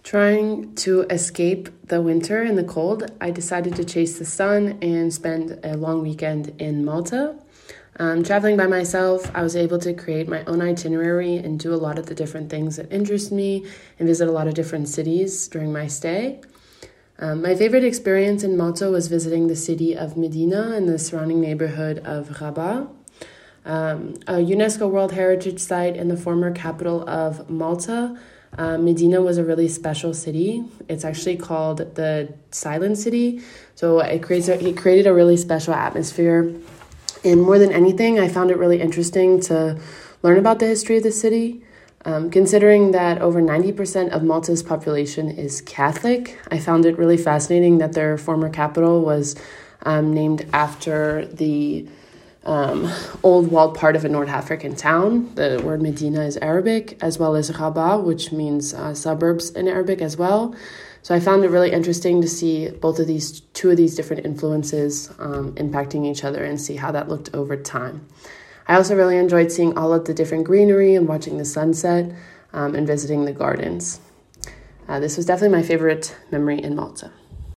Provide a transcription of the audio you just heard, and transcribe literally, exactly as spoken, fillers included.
Trying to escape the winter and the cold, I decided to chase the sun and spend a long weekend in Malta. Um, traveling by myself, I was able to create my own itinerary and do a lot of the different things that interest me and visit a lot of different cities during my stay. Um, my favorite experience in Malta was visiting the city of Medina and the surrounding neighborhood of Rabat, um, a UNESCO World Heritage Site and the former capital of Malta. Uh, Medina was a really special city. It's actually called the Silent City, so it creates a, it created a really special atmosphere. And more than anything, I found it really interesting to learn about the history of the city. Um, considering that over ninety percent of Malta's population is Catholic, I found it really fascinating that their former capital was um, named after the um, old walled part of a North African town. The word Medina is Arabic, as well as Rabat, which means uh, suburbs in Arabic as well. So I found it really interesting to see both of these, two of these different influences um, impacting each other and see how that looked over time. I also really enjoyed seeing all of the different greenery and watching the sunset um, and visiting the gardens. Uh, this was definitely my favorite memory in Malta.